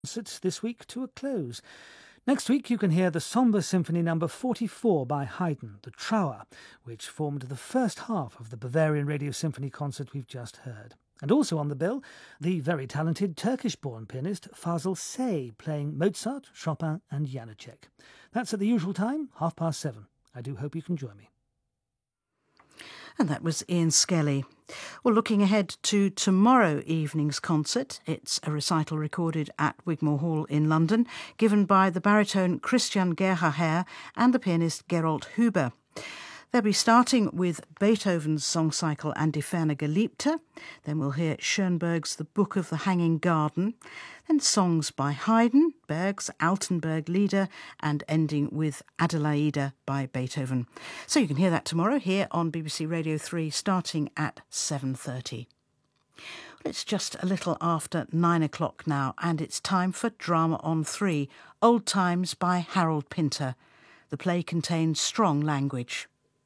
concerts this week to a close. Next week you can hear the sombre Symphony No. 44 by Haydn, the Trauer, which formed the first half of the Bavarian Radio Symphony concert we've just heard. And also on the bill, the very talented Turkish-born pianist Fazıl Say playing Mozart, Chopin and Janacek. That's at the usual time, 7:30. I do hope you can join me. And that was Ian Skelly. Well, looking ahead to tomorrow evening's concert, it's a recital recorded at Wigmore Hall in London, given by the baritone Christian Gerhaher and the pianist Gerold Huber. They'll be starting with Beethoven's song cycle and Die Ferne Geliebte. Then we'll hear Schoenberg's The Book of the Hanging Garden. Then songs by Haydn, Berg's Altenburg Lieder, and ending with Adelaide by Beethoven. So you can hear that tomorrow here on BBC Radio 3 starting at 7:30. It's just a little after 9 o'clock now, and it's time for Drama on 3, Old Times by Harold Pinter. The play contains strong language.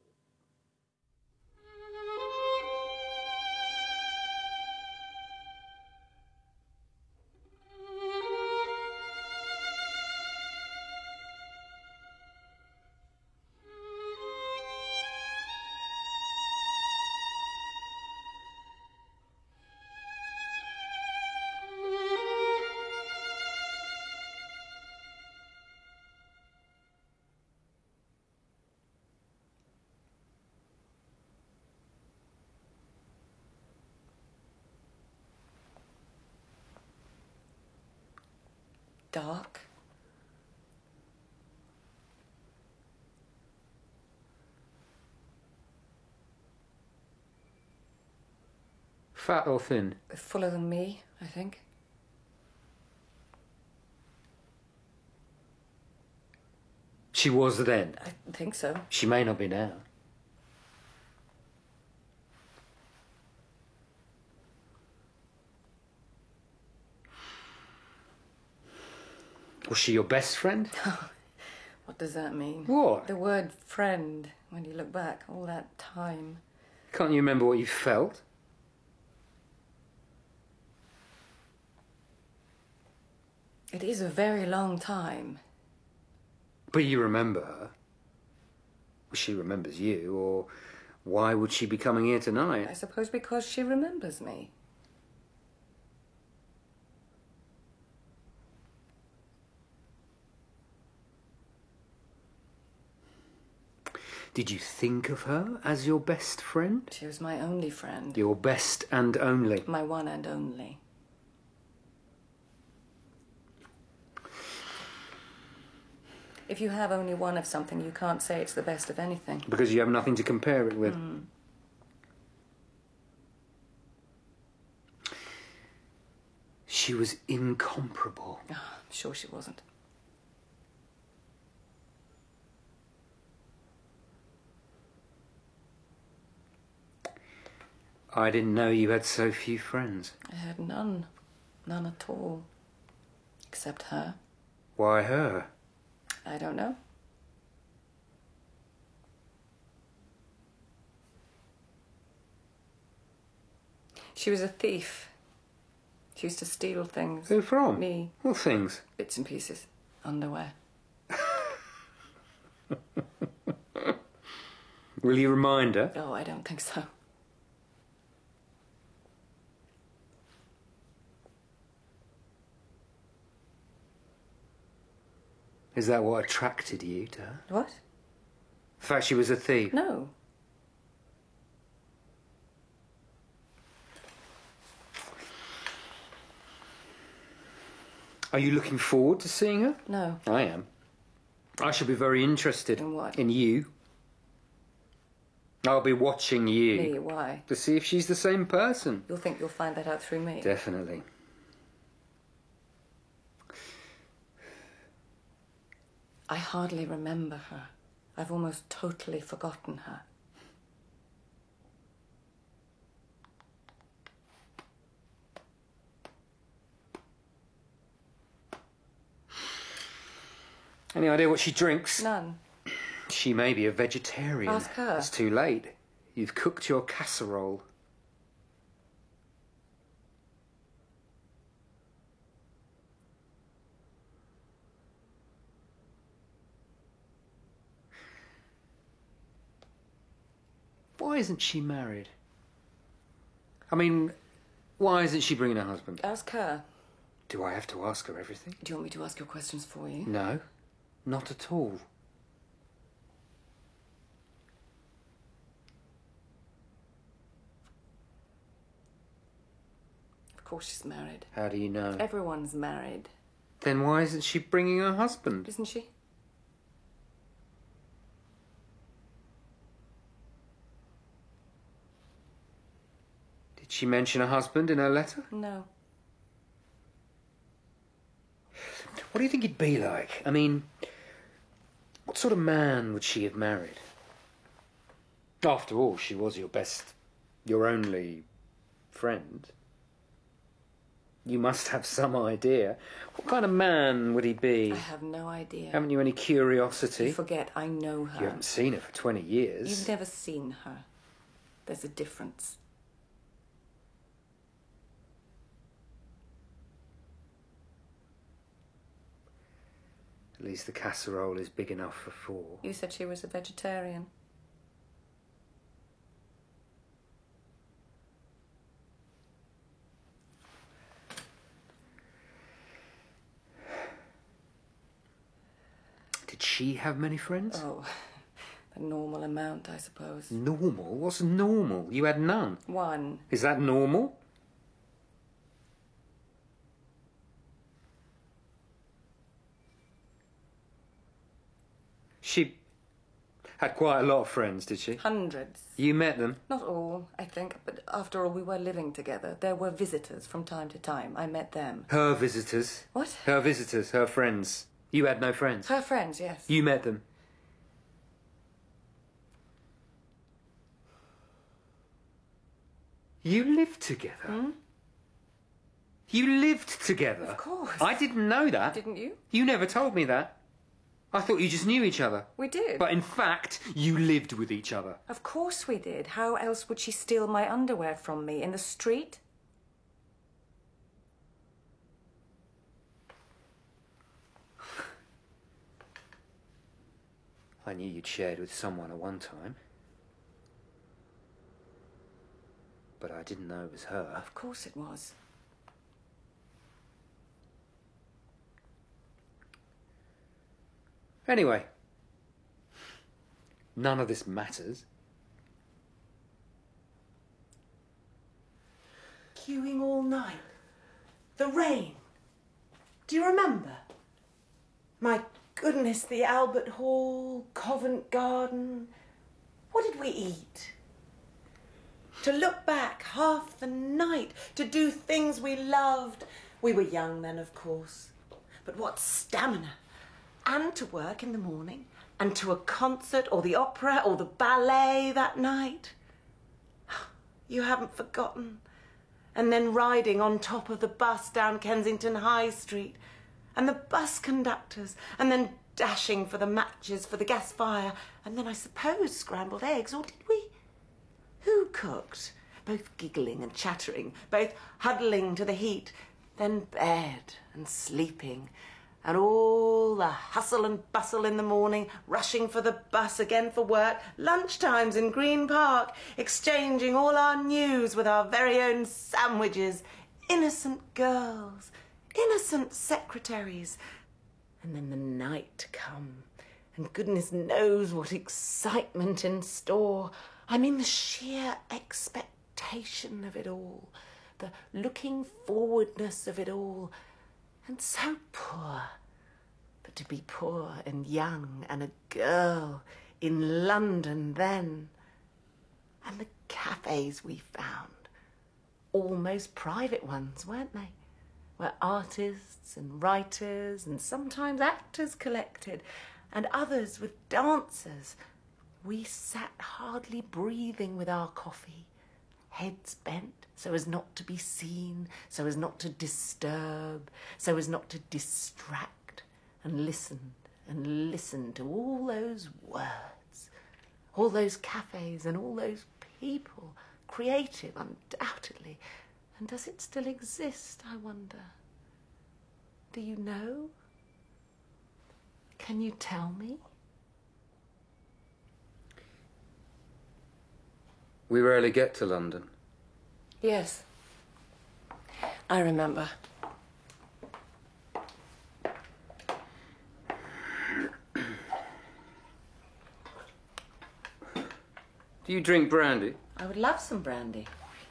Dark. Fat or thin? Fuller than me, I think. She was then. I think so. She may not be now. Was she your best friend? What does that mean? What? The word friend, when you look back, all that time. Can't you remember what you felt? It is a very long time. But you remember her. Well, she remembers you, or why would she be coming here tonight? I suppose because she remembers me. Did you think of her as your best friend? She was my only friend. Your best and only? My one and only. If you have only one of something, you can't say it's the best of anything. Because you have nothing to compare it with. She was incomparable. Oh, I'm sure she wasn't. I didn't know you had so few friends. I had none. None at all. Except her. Why her? I don't know. She was a thief. She used to steal things. Who from? Me. What things? Bits and pieces. Underwear. Will you remind her? Oh, I don't think so. Is that what attracted you to her? What? The fact she was a thief? No. Are you looking forward to seeing her? No. I am. I shall be very interested. In what? In you. I'll be watching you. Me? Why? To see if she's the same person. You'll think you'll find that out through me? Definitely. I hardly remember her. I've almost totally forgotten her. Any idea what she drinks? None. She may be a vegetarian. Ask her. It's too late. You've cooked your casserole. why isn't she married? I mean, why isn't she bringing her husband? Ask her. Do I have to ask her everything? Do you want me to ask your questions for you? No, not at all. Of course she's married. How do you know? Everyone's married. Then why isn't she bringing her husband? Isn't she? Did she mention her husband in her letter? No. What do you think he'd be like? I mean, what sort of man would she have married? After all, she was your only friend. You must have some idea. What kind of man would he be? I have no idea. Haven't you any curiosity? You forget, I know her. You haven't seen her for 20 years. You've never seen her. There's a difference. At least the casserole is big enough for 4. You said she was a vegetarian. Did she have many friends? Oh, the normal amount, I suppose. Normal? What's normal? You had none. One. Is that normal? She had quite a lot of friends, did she? Hundreds. You met them? Not all, I think, but after all, we were living together. There were visitors from time to time. I met them. Her visitors? What? Her visitors, her friends. You had no friends? Her friends, yes. You met them? You lived together? Hmm? You lived together? Of course. I didn't know that. Didn't you? You never told me that. I thought you just knew each other. We did. But in fact, you lived with each other. Of course we did. How else would she steal my underwear from me in the street? I knew you'd shared with someone at one time. But I didn't know it was her. Of course it was. Anyway, none of this matters. Queuing all night. The rain. Do you remember? My goodness, the Albert Hall, Covent Garden. What did we eat? To look back half the night, to do things we loved. We were young then, of course. But what stamina. And to work in the morning, and to a concert or the opera or the ballet that night. You haven't forgotten. And then riding on top of the bus down Kensington High Street. And the bus conductors. And then dashing for the matches for the gas fire. And then I suppose scrambled eggs, or did we? Who cooked? Both giggling and chattering, both huddling to the heat. Then bed and sleeping. And all the hustle and bustle in the morning, rushing for the bus again for work, lunchtimes in Green Park, exchanging all our news with our very own sandwiches, innocent girls, innocent secretaries. And then the night come, and goodness knows what excitement in store. I mean the sheer expectation of it all, the looking forwardness of it all. And so poor. But to be poor and young and a girl in London then. And the cafes we found. Almost private ones, weren't they? Where artists and writers and sometimes actors collected. And others with dancers. We sat hardly breathing with our coffee. Heads bent so as not to be seen, so as not to disturb, so as not to distract, and listened to all those words, all those cafes and all those people, creative undoubtedly. And does it still exist, I wonder? Do you know? Can you tell me? We rarely get to London. Yes. I remember. Do you drink brandy? I would love some brandy.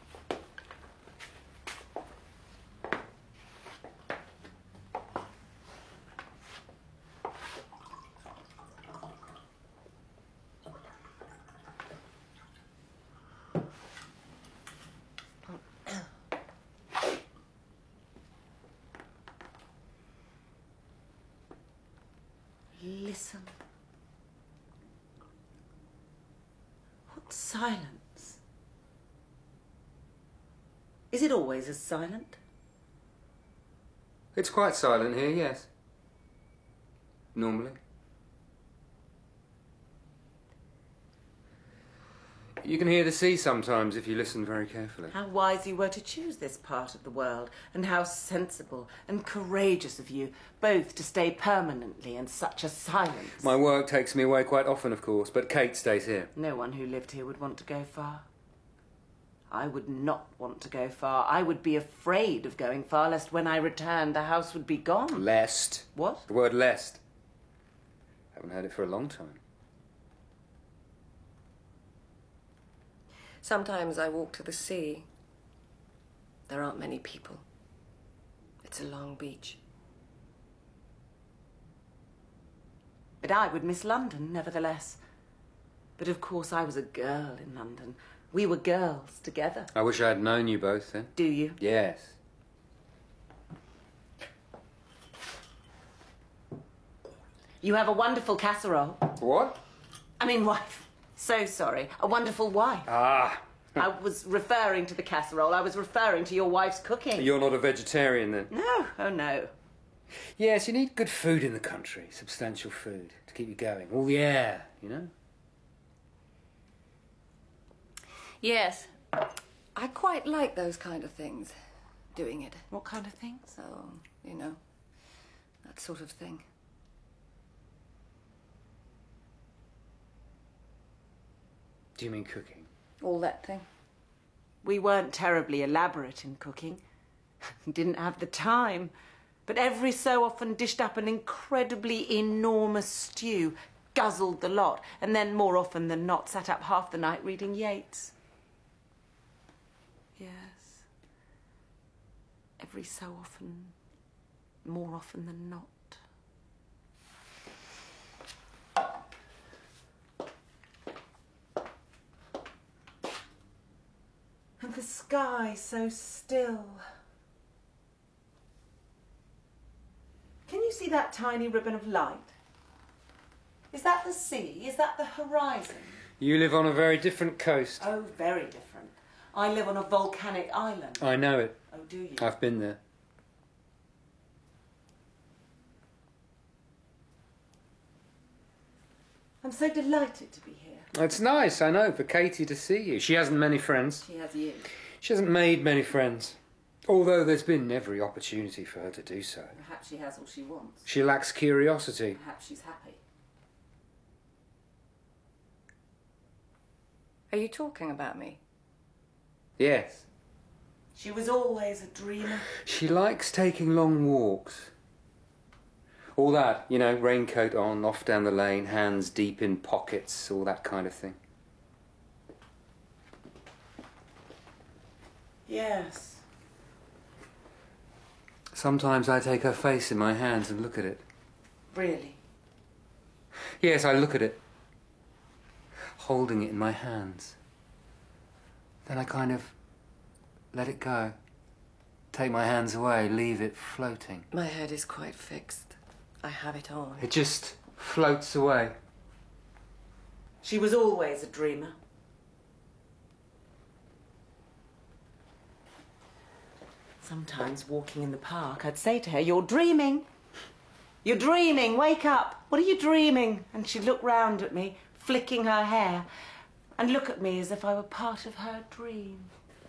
Listen. What silence? Is it always as silent? It's quite silent here, yes. Normally. You can hear the sea sometimes if you listen very carefully. How wise you were to choose this part of the world, and how sensible and courageous of you, both to stay permanently in such a silence. My work takes me away quite often, of course, but Kate stays here. No one who lived here would want to go far. I would not want to go far. I would be afraid of going far, lest when I returned the house would be gone. Lest. What? The word lest. Haven't heard it for a long time. Sometimes I walk to the sea. There aren't many people. It's a long beach. But I would miss London, nevertheless. But of course I was a girl in London. We were girls together. I wish I had known you both then. Do you? Yes. You have a wonderful casserole. What? I mean, wife. So sorry. A wonderful wife. Ah. I was referring to the casserole. I was referring to your wife's cooking. You're not a vegetarian then? No. Oh, no. Yes, you need good food in the country. Substantial food to keep you going. All the air, you know? Yes. I quite like those kind of things. Doing it. What kind of things? So, you know, that sort of thing. Do you mean cooking? All that thing. We weren't terribly elaborate in cooking. Didn't have the time. But every so often dished up an incredibly enormous stew, guzzled the lot, and then more often than not sat up half the night reading Yeats. Yes. Every so often, more often than not. And the sky so still. Can you see that tiny ribbon of light? Is that the sea? Is that the horizon? You live on a very different coast. Oh, very different. I live on a volcanic island. I know it. Oh, do you? I've been there. I'm so delighted to be here. It's nice, I know, for Katie to see you. She hasn't many friends. She has you. She hasn't made many friends. Although there's been every opportunity for her to do so. Perhaps she has all she wants. She lacks curiosity. Perhaps she's happy. Are you talking about me? Yes. She was always a dreamer. She likes taking long walks. All that, you know, raincoat on, off down the lane, hands deep in pockets, all that kind of thing. Yes. Sometimes I take her face in my hands and look at it. Really? Yes, I look at it, holding it in my hands. Then I kind of let it go. Take my hands away, leave it floating. My head is quite fixed. I have it on. It just floats away. She was always a dreamer. Sometimes walking in the park, I'd say to her, "You're dreaming. You're dreaming. Wake up. What are you dreaming?" And she'd look round at me, flicking her hair, and look at me as if I were part of her dream.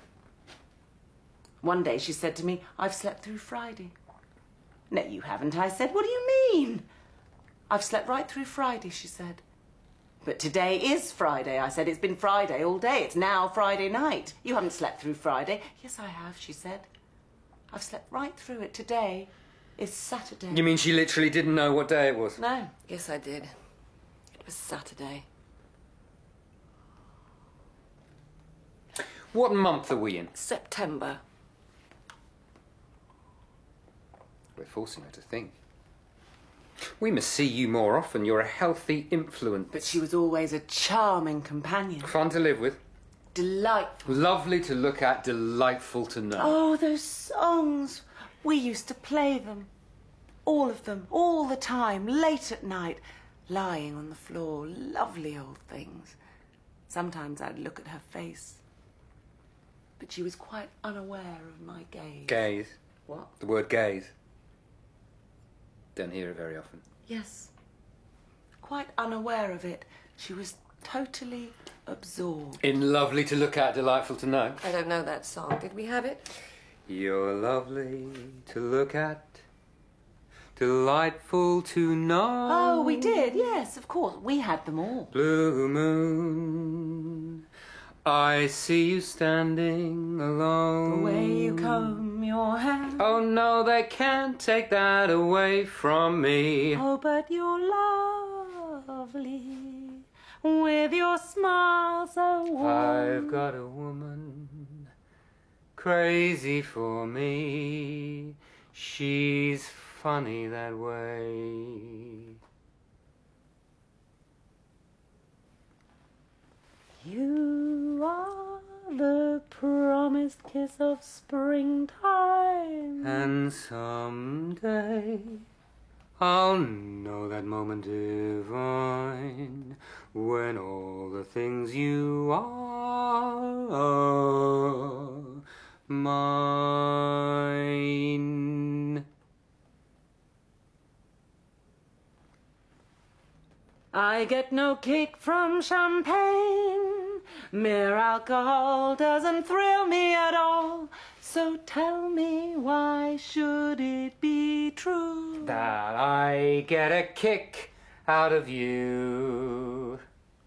One day she said to me, "I've slept through Friday." "No, you haven't," I said. "What do you mean?" "I've slept right through Friday," she said. But today is Friday. I said it's been Friday all day. It's now Friday night. You haven't slept through Friday. Yes, I have, she said. I've slept right through it. Today is Saturday. You mean she literally didn't know what day it was? No. Yes, I did. It was Saturday. What month are we in? September. We're forcing her to think. We must see you more often. You're a healthy influence. But she was always a charming companion. Fun to live with. Delightful. Lovely to look at, delightful to know. Oh, those songs. We used to play them. All of them, all the time, late at night, lying on the floor. Lovely old things. Sometimes I'd look at her face. But she was quite unaware of my gaze. Gaze. What? The word gaze. Don't hear it very often. Yes. Quite unaware of it. She was totally absorbed. In lovely to look at, delightful to know. I don't know that song. Did we have it? You're lovely to look at, delightful to know. Oh, we did, yes, of course. We had them all. Blue moon, I see you standing alone. The way you comb your hair. Oh no, they can't take that away from me. Oh, but you're lovely with your smile so warm. I've got a woman crazy for me. She's funny that way. You are the promised kiss of springtime. And someday I'll know that moment divine when all the things you are mine. I get no kick from champagne. Mere alcohol doesn't thrill me at all. So tell me, why should it be true That I get a kick out of you.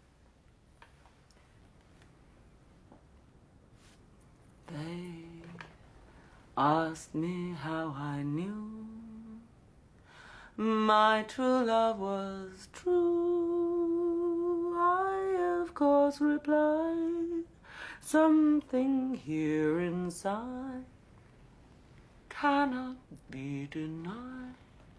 They asked me how I knew my true love was true. I, of course, replied, something here inside cannot be denied.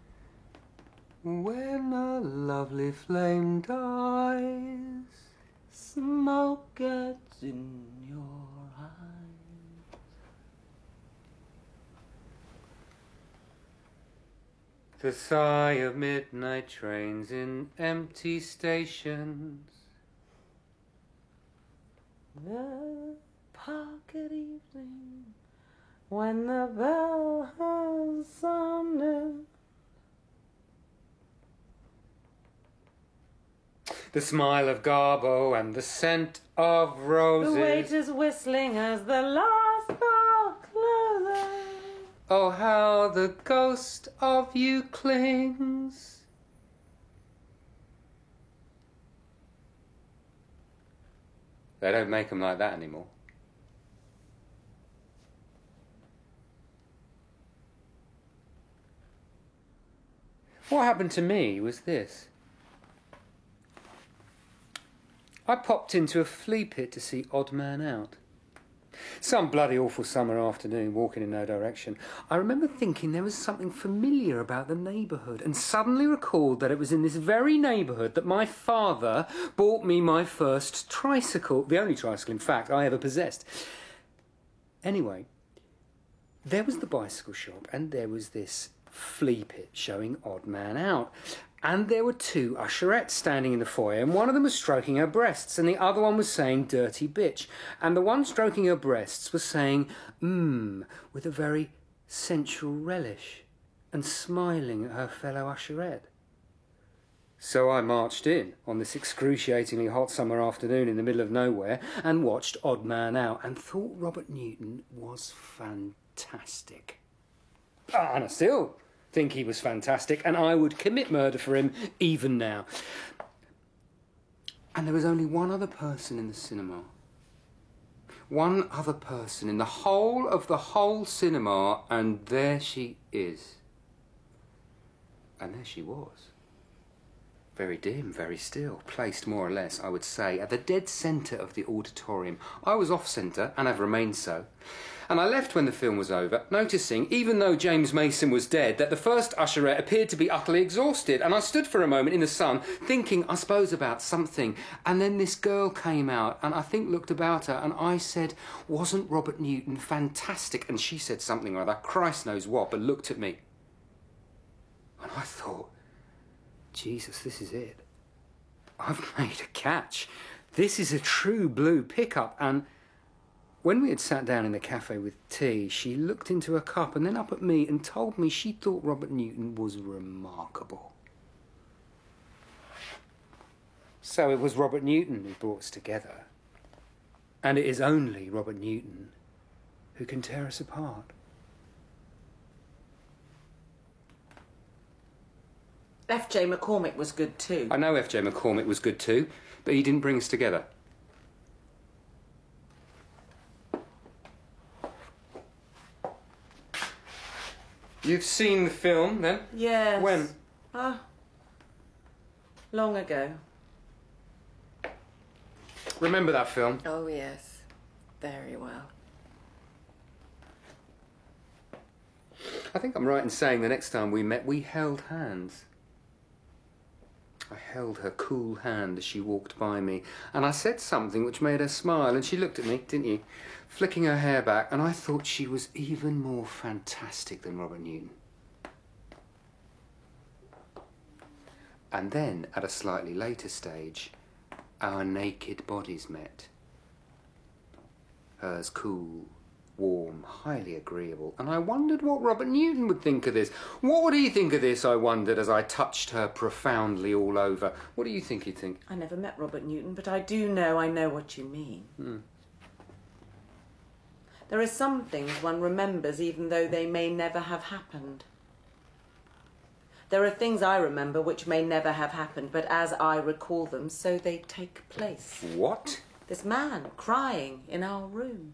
When a lovely flame dies, Smoke gets in your eyes. the sigh of midnight trains in empty stations. The park at evening, when the bell has sounded. The smile of Garbo and the scent of roses. The waiter's whistling as the last bell closes. Oh, how the ghost of you clings. They don't make them like that anymore. What happened to me was this. I popped into a flea pit to see Odd Man Out. Some bloody awful summer afternoon, walking in no direction. I remember thinking there was something familiar about the neighbourhood, and suddenly recalled that it was in this very neighbourhood that my father bought me my first tricycle, the only tricycle, in fact, I ever possessed. Anyway, there was the bicycle shop, and there was this flea pit showing Odd Man Out. And there were two usherettes standing in the foyer, and one of them was stroking her breasts, and the other one was saying dirty bitch. And the one stroking her breasts was saying with a very sensual relish, and smiling at her fellow usherette. So I marched in on this excruciatingly hot summer afternoon in the middle of nowhere and watched Odd Man Out and thought Robert Newton was fantastic. And I still think he was fantastic, and I would commit murder for him even now. And there was only one other person in the cinema. One other person in the whole cinema, and there she is. And there she was. Very dim, very still, placed more or less, I would say, at the dead centre of the auditorium. I was off-centre, and have remained so. And I left when the film was over, noticing, even though James Mason was dead, that the first usherette appeared to be utterly exhausted. And I stood for a moment in the sun, thinking, I suppose, about something. And then this girl came out, and I think looked about her, and I said, wasn't Robert Newton fantastic? And she said something or other, Christ knows what, but looked at me. And I thought, Jesus, this is it. I've made a catch. This is a true blue pickup. And when we had sat down in the cafe with tea, she looked into her cup and then up at me and told me she thought Robert Newton was remarkable. So it was Robert Newton who brought us together. And it is only Robert Newton who can tear us apart. F.J. McCormick was good too. I know F.J. McCormick was good too, but he didn't bring us together. You've seen the film, then? Yes. When? Long ago. Remember that film? Oh, yes. Very well. I think I'm right in saying the next time we met, we held hands. I held her cool hand as she walked by me, and I said something which made her smile, and she looked at me, didn't you? Flicking her hair back, and I thought she was even more fantastic than Robert Newton. And then, at a slightly later stage, our naked bodies met. Hers cool, warm, highly agreeable, and I wondered what Robert Newton would think of this. What would he think of this, I wondered, as I touched her profoundly all over. What do you think he'd think? I never met Robert Newton, but I know what you mean. There are some things one remembers even though they may never have happened. There are things I remember which may never have happened, but as I recall them, so they take place. What? This man crying in our room.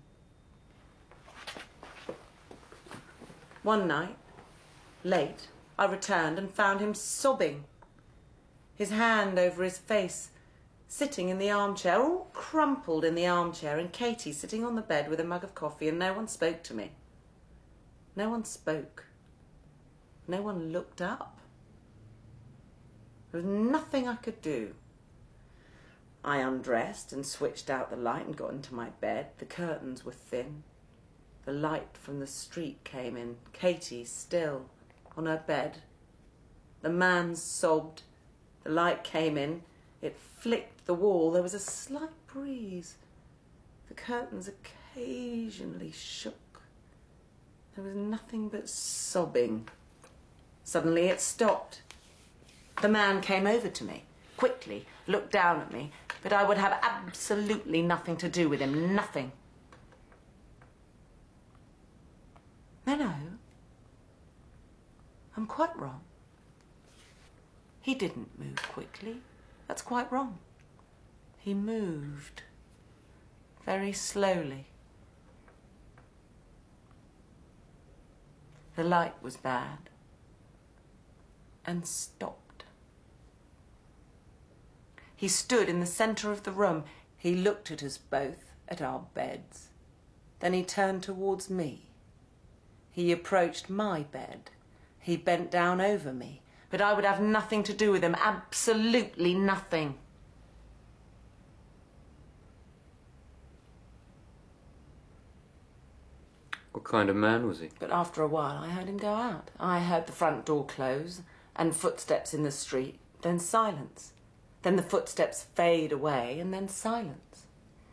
One night, late, I returned and found him sobbing, his hand over his face, sitting in the armchair, all crumpled in the armchair, and Katie sitting on the bed with a mug of coffee, and no one spoke to me. No one spoke. No one looked up. There was nothing I could do. I undressed and switched out the light and got into my bed. The curtains were thin. The light from the street came in. Katie still on her bed. The man sobbed. The light came in. It flicked the wall. There was a slight breeze. The curtains occasionally shook. There was nothing but sobbing. Suddenly it stopped. The man came over to me, quickly, looked down at me, but I would have absolutely nothing to do with him, nothing. No, I'm quite wrong. He didn't move quickly. That's quite wrong. He moved very slowly. The light was bad and stopped. He stood in the centre of the room. He looked at us both, at our beds. Then he turned towards me. He approached my bed. He bent down over me. But I would have nothing to do with him, absolutely nothing. What kind of man was he? But after a while I heard him go out. I heard the front door close and footsteps in the street, then silence. Then the footsteps fade away and then silence.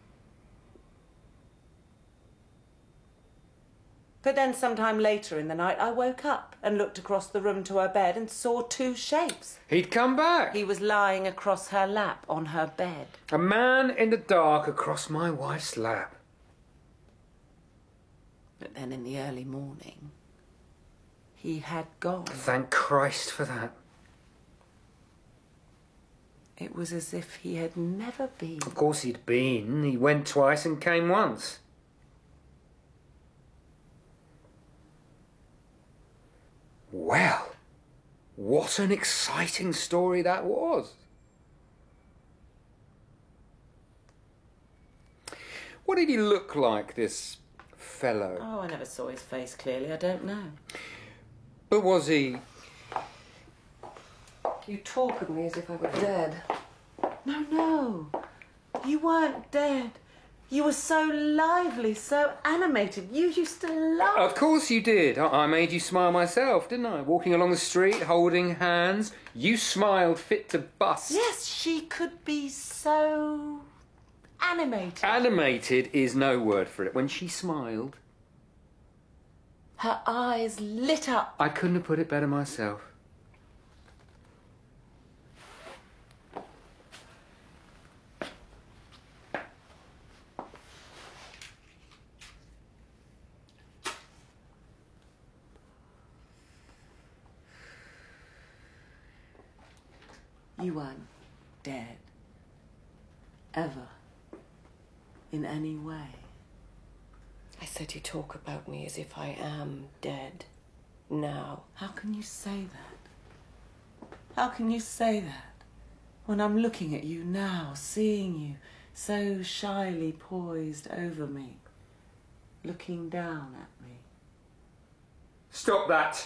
But then sometime later in the night I woke up and looked across the room to her bed and saw two shapes. He'd come back. He was lying across her lap on her bed. A man in the dark across my wife's lap. But then in the early morning, he had gone. Thank Christ for that. It was as if he had never been. Of course he'd been. He went twice and came once. Well, what an exciting story that was. What did he look like, this fellow? Oh, I never saw his face clearly. I don't know. But was he... You talk of me as if I were dead. No. You weren't dead. You were so lively, so animated. You used to laugh. Of course you did. I made you smile myself, didn't I? Walking along the street, holding hands. You smiled fit to bust. Yes, she could be so animated. Animated is no word for it. When she smiled... Her eyes lit up. I couldn't have put it better myself. You weren't dead. Ever. In any way. I said you talk about me as if I am dead. Now. How can you say that? How can you say that? When I'm looking at you now, seeing you so shyly poised over me, looking down at me. Stop that!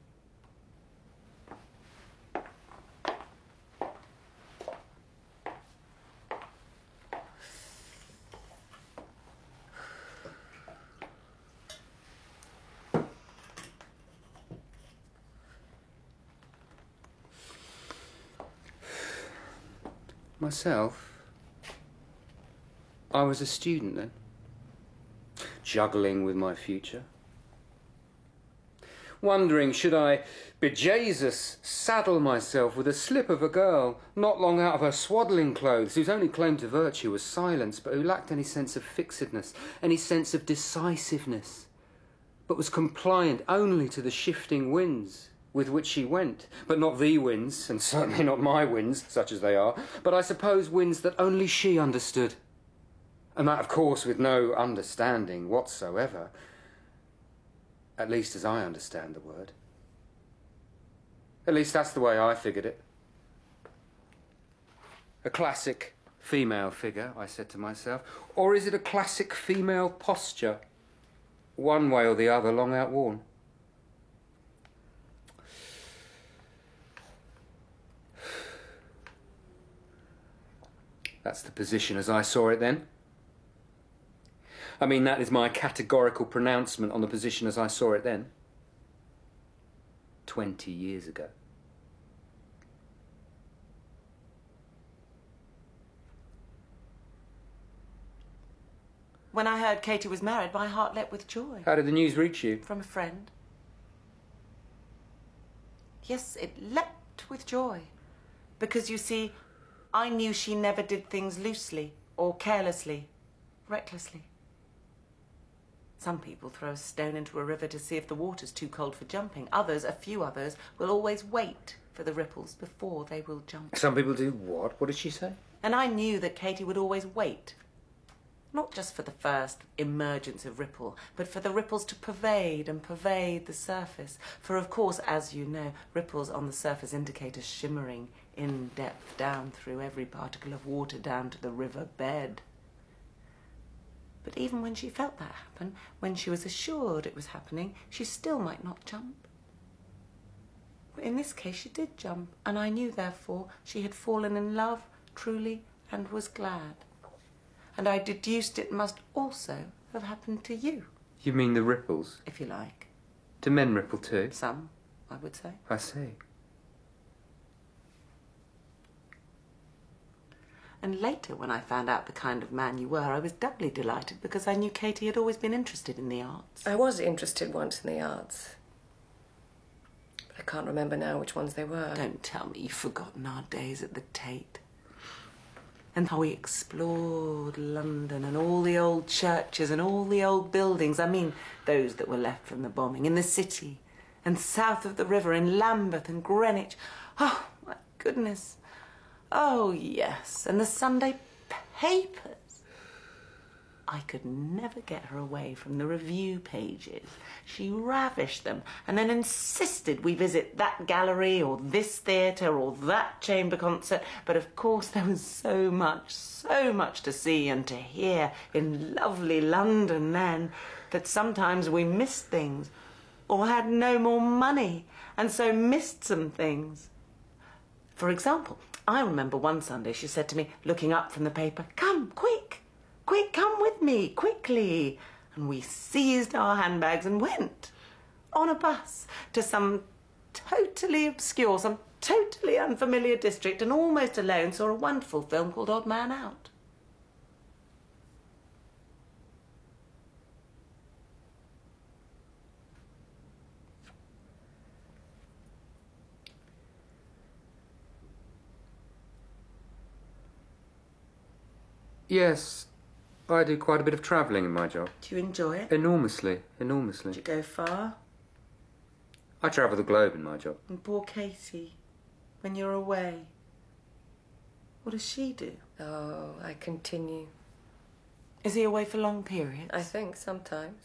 Myself, I was a student then, juggling with my future, wondering should I, bejesus, saddle myself with a slip of a girl not long out of her swaddling clothes, whose only claim to virtue was silence, but who lacked any sense of fixedness, any sense of decisiveness, but was compliant only to the shifting winds with which she went, but not the winds, and certainly not my winds, such as they are, but I suppose winds that only she understood. And that, of course, with no understanding whatsoever, at least as I understand the word. At least that's the way I figured it. A classic female figure, I said to myself, or is it a classic female posture? One way or the other, long outworn. That's the position as I saw it then. I mean, that is my categorical pronouncement on the position as I saw it then. 20 years ago. When I heard Katie was married, my heart leapt with joy. How did the news reach you? From a friend. Yes, it leapt with joy. Because, you see, I knew she never did things loosely or carelessly, recklessly. Some people throw a stone into a river to see if the water's too cold for jumping. Others, a few others, will always wait for the ripples before they will jump. Some people do what? What did she say? And I knew that Katie would always wait. Not just for the first emergence of ripple, but for the ripples to pervade and pervade the surface. For, of course, as you know, ripples on the surface indicate a shimmering in depth down through every particle of water down to the river bed. But even when she felt that happen, when she was assured it was happening, she still might not jump. But in this case, she did jump, and I knew, therefore, she had fallen in love truly and was glad. And I deduced it must also have happened to you. You mean the ripples? If you like. Do men ripple too? Some, I would say. I see. And later, when I found out the kind of man you were, I was doubly delighted because I knew Katie had always been interested in the arts. I was interested once in the arts. But I can't remember now which ones they were. Don't tell me you've forgotten our days at the Tate. And how we explored London and all the old churches and all the old buildings. I mean, those that were left from the bombing. In the city and south of the river, in Lambeth and Greenwich. Oh, my goodness. Oh, yes, and the Sunday papers. I could never get her away from the review pages. She ravished them and then insisted we visit that gallery or this theatre or that chamber concert. But of course there was so much to see and to hear in lovely London then that sometimes we missed things or had no more money and so missed some things. For example, I remember one Sunday she said to me, looking up from the paper, "Come, quick! Quick, come with me, quickly." And we seized our handbags and went on a bus to some totally obscure, some totally unfamiliar district, and almost alone saw a wonderful film called Odd Man Out. Yes, I do quite a bit of travelling in my job. Do you enjoy it? Enormously. Do you go far? I travel the globe in my job. And poor Katie, when you're away, what does she do? Oh, I continue. Is he away for long periods? I think sometimes.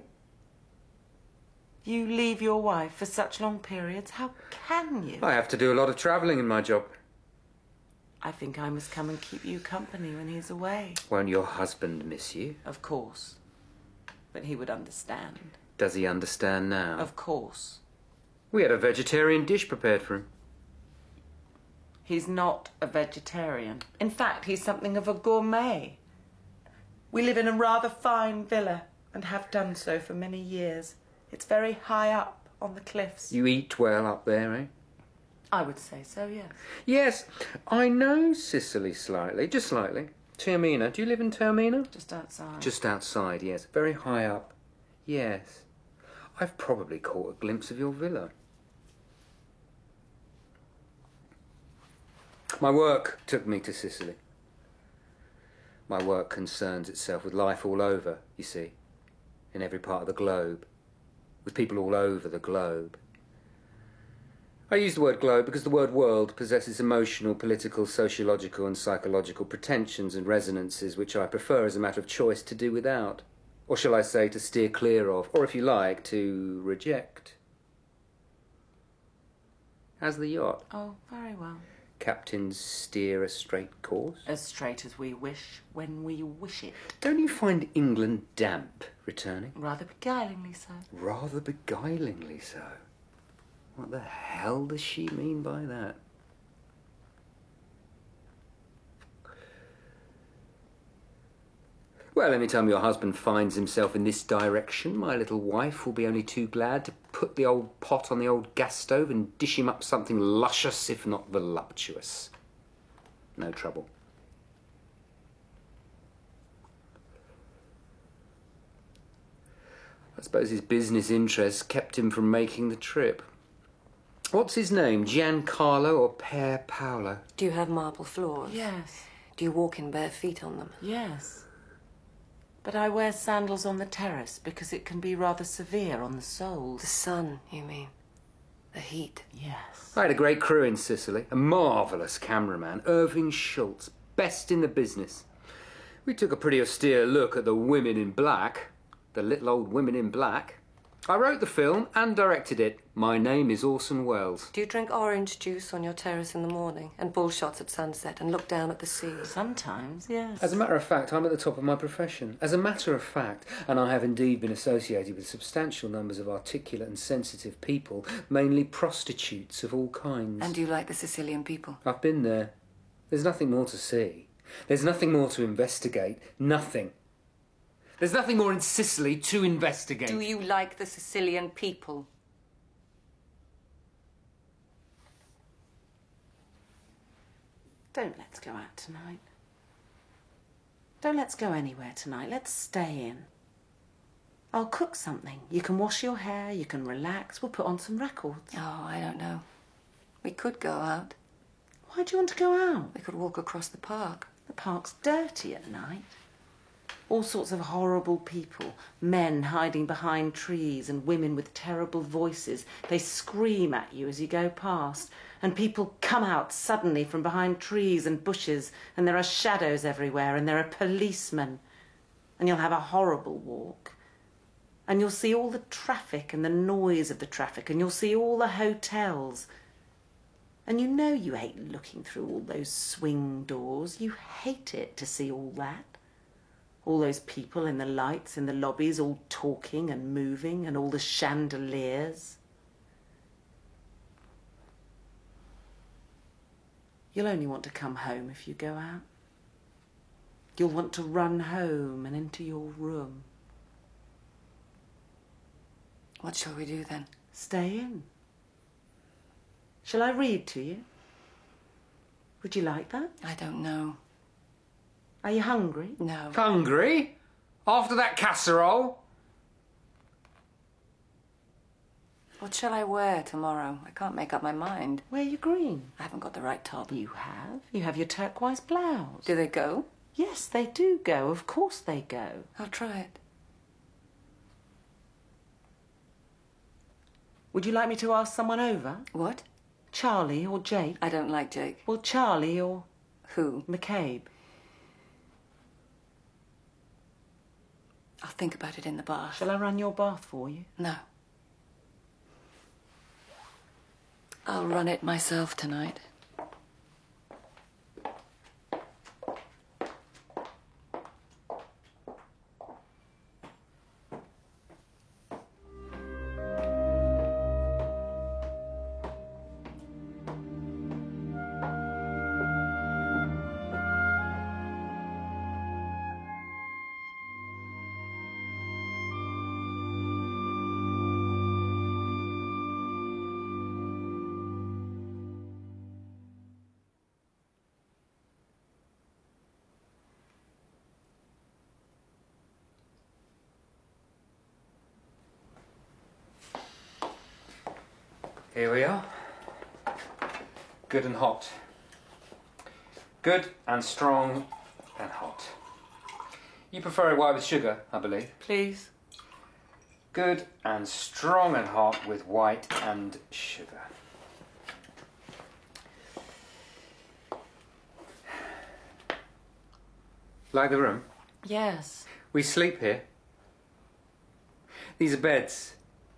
You leave your wife for such long periods? How can you? I have to do a lot of travelling in my job. I think I must come and keep you company when he's away. Won't your husband miss you? Of course. But he would understand. Does he understand now? Of course. We had a vegetarian dish prepared for him. He's not a vegetarian. In fact, he's something of a gourmet. We live in a rather fine villa and have done so for many years. It's very high up on the cliffs. You eat well up there, eh? I would say so, yes. Yes, I know Sicily slightly, just slightly. Taormina. Do you live in Taormina? Just outside. Just outside, yes. Very high up. Yes. I've probably caught a glimpse of your villa. My work took me to Sicily. My work concerns itself with life all over, you see, in every part of the globe, with people all over the globe. I use the word globe because the word world possesses emotional, political, sociological and psychological pretensions and resonances which I prefer as a matter of choice to do without. Or shall I say to steer clear of, or if you like, to reject. How's the yacht? Oh, very well. Captains steer a straight course? As straight as we wish, when we wish it. Don't you find England damp returning? Rather beguilingly so. Rather beguilingly so. What the hell does she mean by that? Well, any time your husband finds himself in this direction, my little wife will be only too glad to put the old pot on the old gas stove and dish him up something luscious, if not voluptuous. No trouble. I suppose his business interests kept him from making the trip. What's his name? Giancarlo or Per Paolo? Do you have marble floors? Yes. Do you walk in bare feet on them? Yes. But I wear sandals on the terrace because it can be rather severe on the soles. The sun, you mean? The heat? Yes. I had a great crew in Sicily. A marvellous cameraman, Irving Schultz, best in the business. We took a pretty austere look at the women in black. The little old women in black. I wrote the film and directed it. My name is Orson Welles. Do you drink orange juice on your terrace in the morning and bull shots at sunset and look down at the sea? Sometimes, yes. As a matter of fact, I'm at the top of my profession. As a matter of fact, and I have indeed been associated with substantial numbers of articulate and sensitive people, mainly prostitutes of all kinds. And do you like the Sicilian people? I've been there. There's nothing more to see. There's nothing more to investigate. Nothing. There's nothing more in Sicily to investigate. Do you like the Sicilian people? Don't let's go out tonight. Don't let's go anywhere tonight. Let's stay in. I'll cook something. You can wash your hair, you can relax. We'll put on some records. Oh, I don't know. We could go out. Why do you want to go out? We could walk across the park. The park's dirty at night. All sorts of horrible people. Men hiding behind trees and women with terrible voices. They scream at you as you go past. And people come out suddenly from behind trees and bushes, and there are shadows everywhere, and there are policemen. And you'll have a horrible walk. And you'll see all the traffic and the noise of the traffic, and you'll see all the hotels. And you know you hate looking through all those swing doors. You hate it to see all that. All those people in the lights in the lobbies all talking and moving, and all the chandeliers. You'll only want to come home if you go out. You'll want to run home and into your room. What shall we do then? Stay in. Shall I read to you? Would you like that? I don't know. Are you hungry? No. Hungry? After that casserole? What shall I wear tomorrow? I can't make up my mind. Wear your green. I haven't got the right top. You have. You have your turquoise blouse. Do they go? Yes, they do go. Of course they go. I'll try it. Would you like me to ask someone over? What? Charlie or Jake? I don't like Jake. Well, Charlie or Who? McCabe. I'll think about it in the bath. Shall I run your bath for you? No. I'll run it myself tonight. Here we are. Good and hot. Good and strong and hot. You prefer it white with sugar, I believe. Please. Good and strong and hot with white and sugar. Like the room? Yes. We sleep here. These are beds.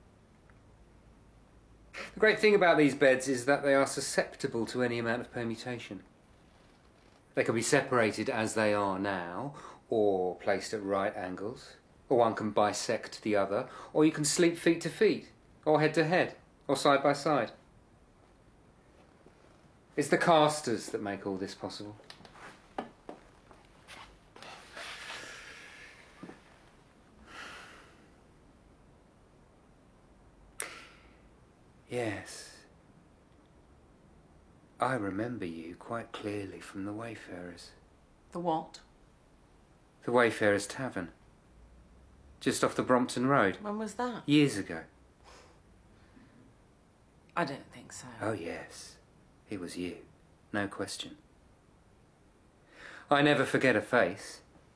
The great thing about these beds is that they are susceptible to any amount of permutation. They can be separated as they are now, or placed at right angles, or one can bisect the other, or you can sleep feet to feet, or head to head, or side by side. It's the casters that make all this possible. Yes. I remember you quite clearly from the Wayfarers. The what? The Wayfarers Tavern. Just off the Brompton Road. When was that? Years ago. I don't think so. Oh yes. It was you. No question. I never forget a face.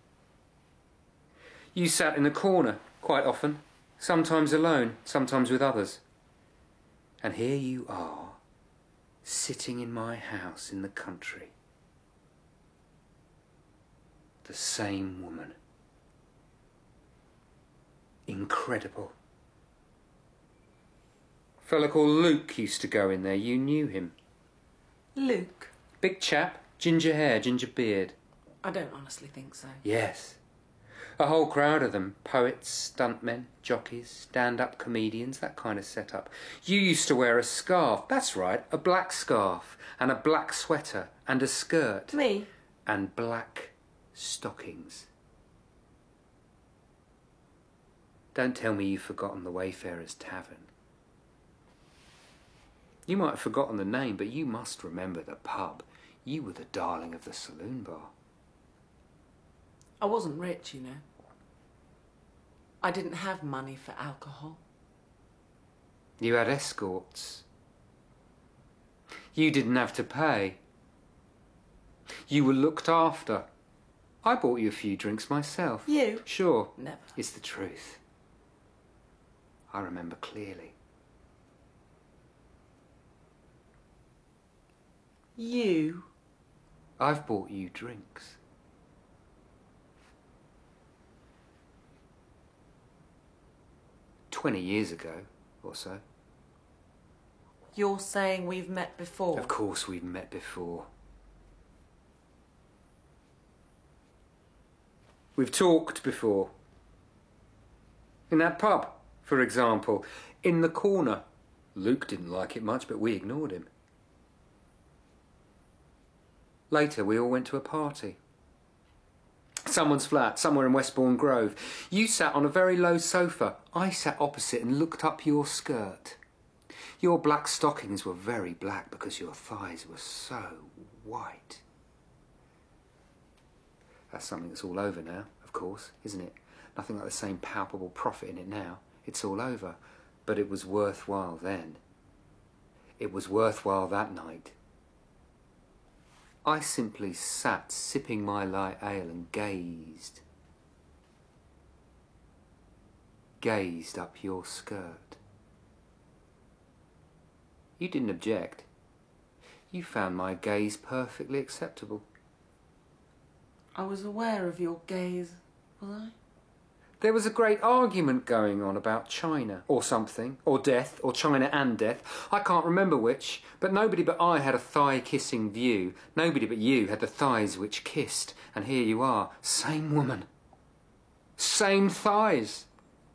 You sat in the corner quite often. Sometimes alone, sometimes with others. And here you are, sitting in my house in the country. The same woman. Incredible. A fella called Luke used to go in there. You knew him. Luke? Big chap, ginger hair, ginger beard. I don't honestly think so. Yes. A whole crowd of them. Poets, stuntmen, jockeys, stand-up comedians, that kind of setup. You used to wear a scarf. That's right, a black scarf. And a black sweater. And a skirt. Me? And black stockings. Don't tell me you've forgotten the Wayfarers Tavern. You might have forgotten the name, but you must remember the pub. You were the darling of the saloon bar. I wasn't rich, you know. I didn't have money for alcohol. You had escorts. You didn't have to pay. You were looked after. I bought you a few drinks myself. You? Sure. Never. It's the truth. I remember clearly. You? I've bought you drinks. "20 years ago, or so. You're saying we've met before? Of course we'd met before. We've talked before. In that pub, for example. In the corner. Luke didn't like it much, but we ignored him. Later, we all went to a party. Someone's flat, somewhere in Westbourne Grove. You sat on a very low sofa. I sat opposite and looked up your skirt. Your black stockings were very black because your thighs were so white. That's something that's all over now, of course, isn't it? Nothing like the same palpable profit in it now. It's all over. But it was worthwhile then. It was worthwhile that night. I simply sat sipping my light ale and gazed. Gazed up your skirt. You didn't object. You found my gaze perfectly acceptable. I was aware of your gaze, was I? There was a great argument going on about China, or something, or death, or China and death. I can't remember which, but nobody but I had a thigh-kissing view. Nobody but you had the thighs which kissed. And here you are, same woman. Same thighs.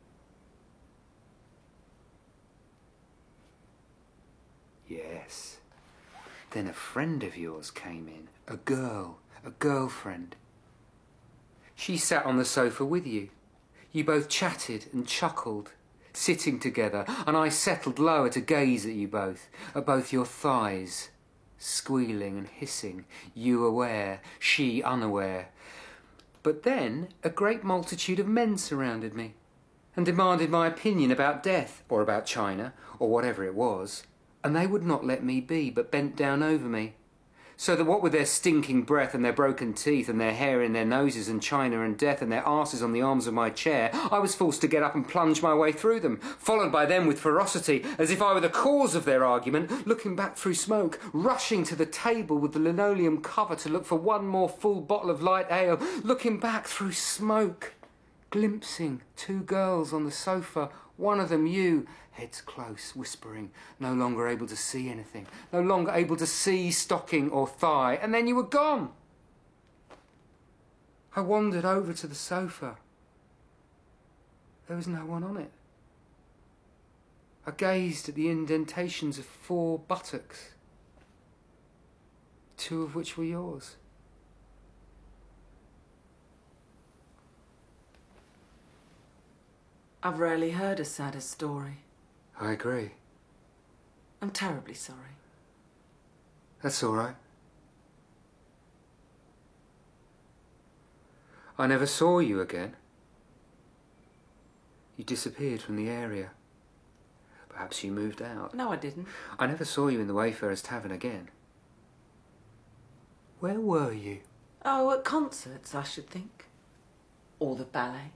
Yes. Then a friend of yours came in, a girlfriend. She sat on the sofa with you. You both chatted and chuckled, sitting together, and I settled lower to gaze at both your thighs, squealing and hissing, you aware, she unaware. But then a great multitude of men surrounded me and demanded my opinion about death, or about China, or whatever it was, and they would not let me be, but bent down over me. So that what with their stinking breath and their broken teeth and their hair in their noses and China and death and their arses on the arms of my chair, I was forced to get up and plunge my way through them, followed by them with ferocity, as if I were the cause of their argument, looking back through smoke, rushing to the table with the linoleum cover to look for one more full bottle of light ale, looking back through smoke, glimpsing two girls on the sofa, one of them you, heads close, whispering, no longer able to see anything, no longer able to see stocking or thigh, and then you were gone. I wandered over to the sofa. There was no one on it. I gazed at the indentations of 4 buttocks, 2 of which were yours. I've rarely heard a sadder story. I agree. I'm terribly sorry. That's all right. I never saw you again. You disappeared from the area. Perhaps you moved out. No, I didn't. I never saw you in the Wayfarers Tavern again. Where were you? Oh, at concerts, I should think. Or the ballet.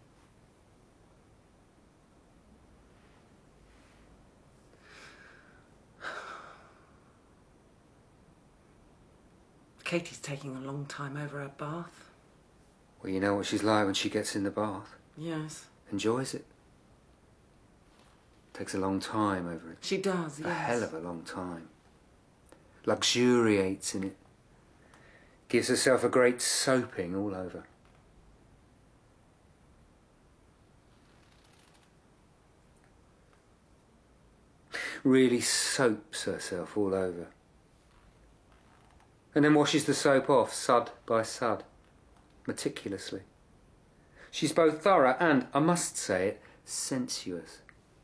Katie's taking a long time over her bath. Well, you know what she's like when she gets in the bath. Yes. Enjoys it. Takes a long time over it. She does, yes. A hell of a long time. Luxuriates in it. Gives herself a great soaping all over. Really soaps herself all over. And then washes the soap off, sud by sud, meticulously. She's both thorough and, I must say it, sensuous.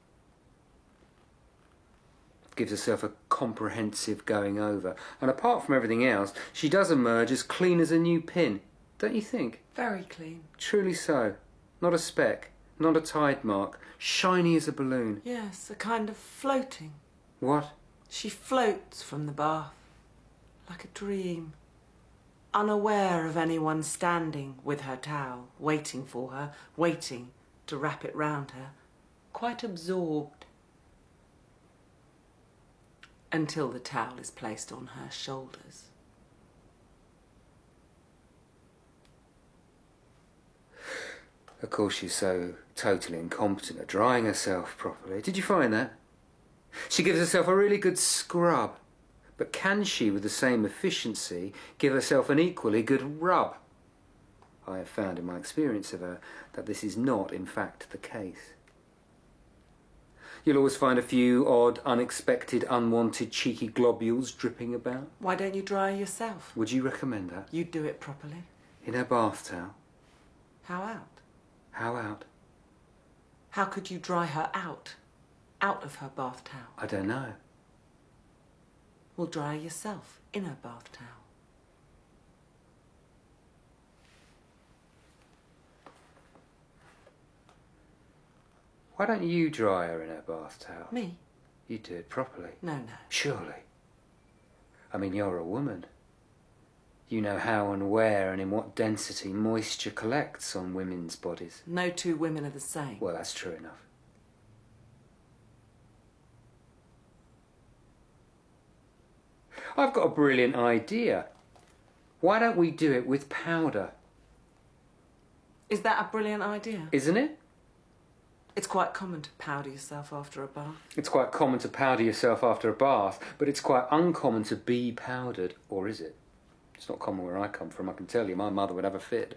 Gives herself a comprehensive going over. And apart from everything else, she does emerge as clean as a new pin. Don't you think? Very clean. Truly so. Not a speck, not a tide mark. Shiny as a balloon. Yes, a kind of floating. What? She floats from the bath. Like a dream. unaware of anyone standing with her towel, waiting for her, waiting to wrap it round her, quite absorbed, until the towel is placed on her shoulders. Of course, she's so totally incompetent at drying herself properly. Did you find that? She gives herself a really good scrub. But can she, with the same efficiency, give herself an equally good rub? I have found in my experience of her that this is not, in fact, the case. You'll always find a few odd, unexpected, unwanted, cheeky globules dripping about. Why don't you dry yourself? Would you recommend that? You do it properly. In her bath towel? How out? How out? How could you dry her out of her bath towel? I don't know. Well, dry her yourself in her bath towel. Why don't you dry her in her bath towel? Me? You do it properly. No. Surely. I mean, you're a woman. You know how and where and in what density moisture collects on women's bodies. No two women are the same. Well, that's true enough. I've got a brilliant idea. Why don't we do it with powder? Is that a brilliant idea? Isn't it? It's quite common to powder yourself after a bath. It's quite common to powder yourself after a bath, but it's quite uncommon to be powdered, or is it? It's not common where I come from, I can tell you. My mother would have a fit.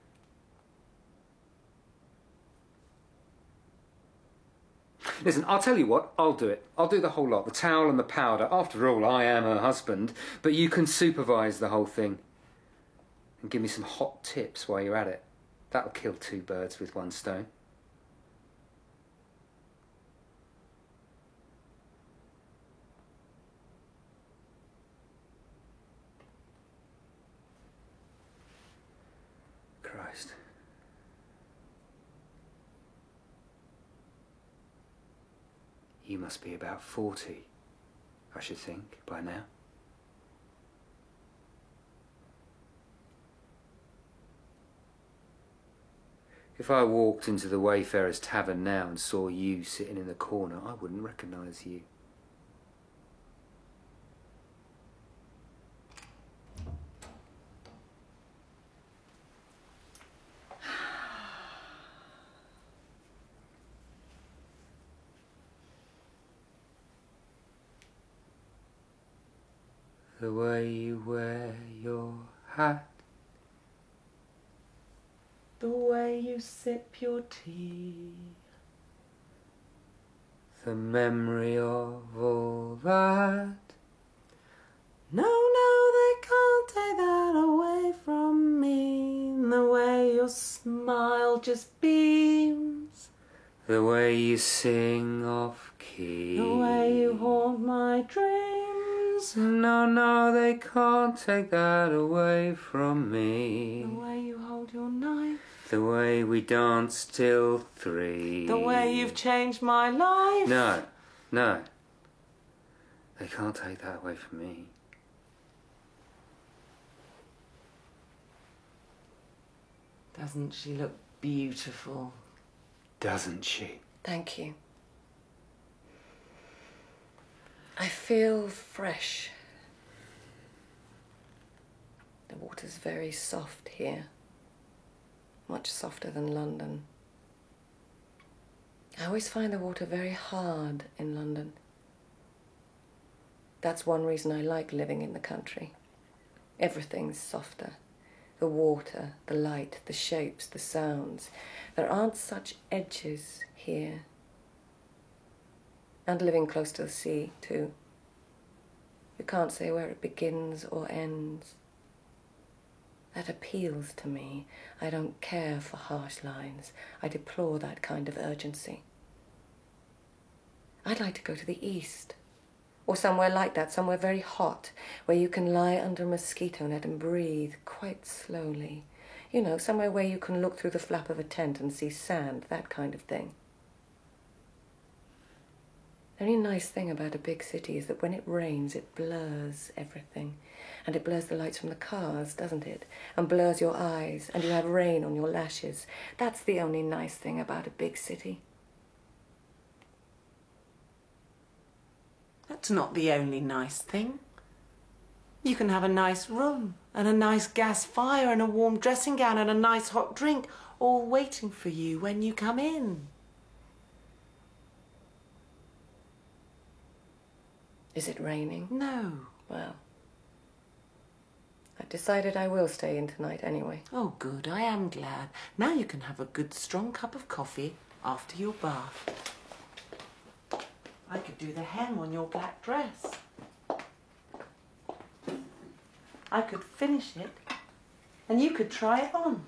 Listen, I'll tell you what, I'll do it. I'll do the whole lot, the towel and the powder. After all, I am her husband, but you can supervise the whole thing. And give me some hot tips while you're at it. That'll kill two birds with one stone. Christ. You must be about 40, I should think, by now. If I walked into the Wayfarer's Tavern now and saw you sitting in the corner, I wouldn't recognise you. The way you wear your hat, The way you sip your tea, the memory of all that. No, they can't take that away from me. The way your smile just beams, The way you sing off key. the way you haunt my dreams. No, they can't take that away from The me. way you hold your knife, The way we dance till 3. the way you've changed my life. No. They can't take that away from me. Doesn't she look beautiful? Doesn't she? Thank you. I feel fresh. The water's very soft here. Much softer than London. I always find the water very hard in London. That's one reason I like living in the country. Everything's softer. The water, the light, the shapes, the sounds. There aren't such edges here. And living close to the sea, too. You can't say where it begins or ends. That appeals to me. I don't care for harsh lines. I deplore that kind of urgency. I'd like to go to the east. Or somewhere like that, somewhere very hot, where you can lie under a mosquito net and breathe quite slowly. You know, somewhere where you can look through the flap of a tent and see sand, that kind of thing. The only nice thing about a big city is that when it rains, it blurs everything. And it blurs the lights from the cars, doesn't it? And blurs your eyes, and you have rain on your lashes. That's the only nice thing about a big city. That's not the only nice thing. You can have a nice room, and a nice gas fire, and a warm dressing gown, and a nice hot drink, all waiting for you when you come in. Is it raining? No. Well, I've decided I will stay in tonight anyway. Oh, good. I am glad. Now you can have a good, strong cup of coffee after your bath. I could do the hem on your black dress. I could finish it, and you could try it on.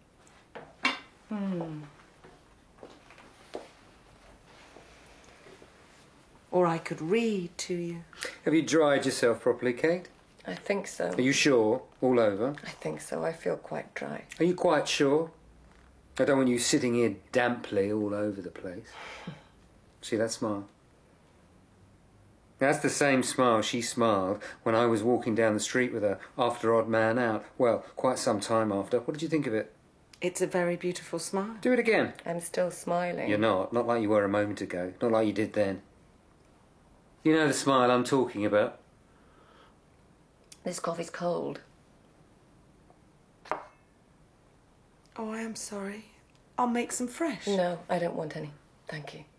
Or I could read to you. Have you dried yourself properly, Kate? I think so. Are you sure? All over? I think so. I feel quite dry. Are you quite sure? I don't want you sitting here damply all over the place. See that smile? That's the same smile she smiled when I was walking down the street with her after Odd Man Out. Well, quite some time after. What did you think of it? It's a very beautiful smile. Do it again. I'm still smiling. You're not. Not like you were a moment ago. Not like you did then. You know the smile I'm talking about. This coffee's cold. Oh, I am sorry. I'll make some fresh. No, I don't want any. Thank you.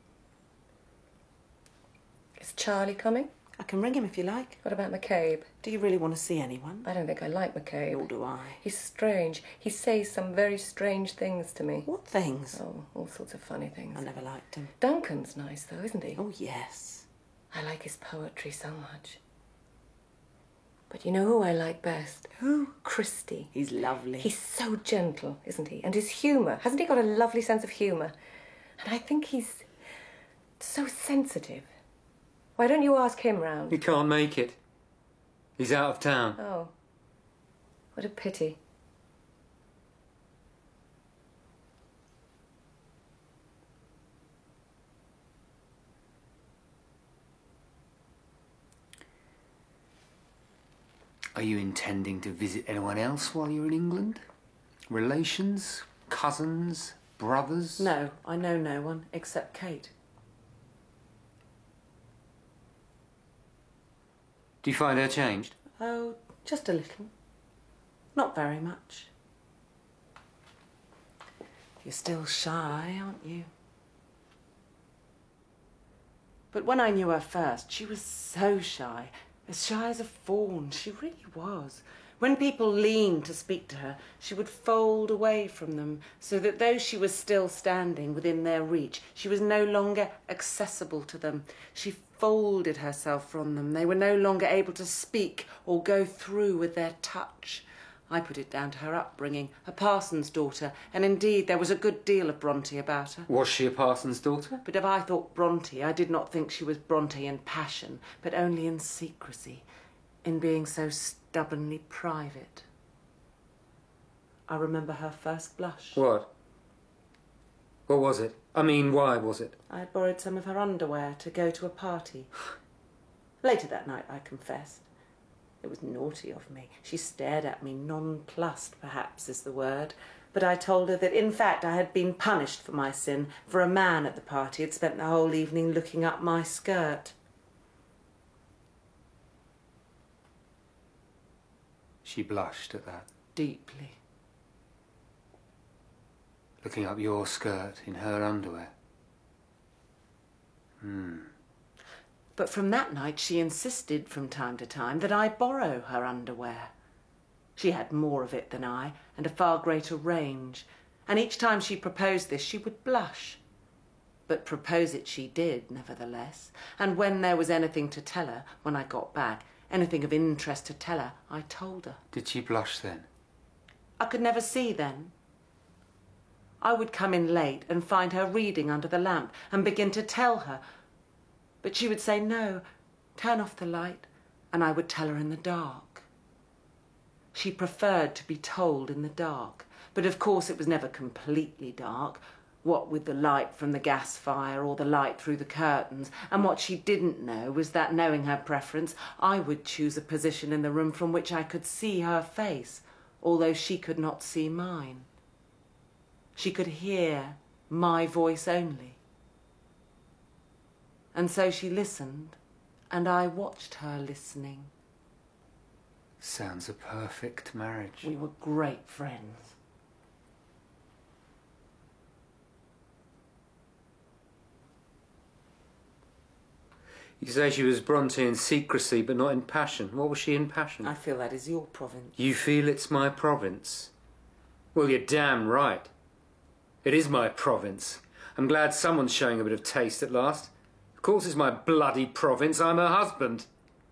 Is Charlie coming? I can ring him if you like. What about McCabe? Do you really want to see anyone? I don't think I like McCabe. Nor do I. He's strange. He says some very strange things to me. What things? Oh, all sorts of funny things. I never liked him. Duncan's nice, though, isn't he? Oh, yes. I like his poetry so much. But you know who I like best? Who? Christie. He's lovely. He's so gentle, isn't he? And his humour. Hasn't he got a lovely sense of humour? And I think he's so sensitive. Why don't you ask him round? He can't make it. He's out of town. Oh. What a pity. Are you intending to visit anyone else while you're in England? Relations? Cousins? Brothers? No, I know no one except Kate. Do you find her changed? Oh, just a little. Not very much. You're still shy, aren't you? But when I knew her first, she was so shy. As shy as a fawn, she really was. When people leaned to speak to her, she would fold away from them, so that though she was still standing within their reach, she was no longer accessible to them. She folded herself from them. They were no longer able to speak or go through with their touch. I put it down to her upbringing, a parson's daughter, and indeed there was a good deal of Bronte about her. Was she a parson's daughter? But if I thought Bronte, I did not think she was Bronte in passion, but only in secrecy, in being so stubbornly private. I remember her first blush. What? What was it? I mean, why was it? I had borrowed some of her underwear to go to a party. Later that night, I confessed. It was naughty of me. She stared at me, nonplussed, perhaps is the word. But I told her that, in fact, I had been punished for my sin, for a man at the party had spent the whole evening looking up my skirt. She blushed at that. Deeply. Looking up your skirt in her underwear. But from that night she insisted from time to time that I borrow her underwear. She had more of it than I, and a far greater range, and each time she proposed this she would blush. But propose it she did, nevertheless, and when there was anything to tell her, when I got back, anything of interest to tell her, I told her. Did she blush then? I could never see then. I would come in late and find her reading under the lamp and begin to tell her. But she would say, no, turn off the light, and I would tell her in the dark. She preferred to be told in the dark, but of course it was never completely dark. What with the light from the gas fire or the light through the curtains. And what she didn't know was that, knowing her preference, I would choose a position in the room from which I could see her face, although she could not see mine. She could hear my voice only. And so she listened, and I watched her listening. Sounds a perfect marriage. We were great friends. You say she was Bronte in secrecy, but not in passion. What was she in passion? I feel that is your province. You feel it's my province? Well, you're damn right. It is my province. I'm glad someone's showing a bit of taste at last. Of course it's my bloody province. I'm her husband.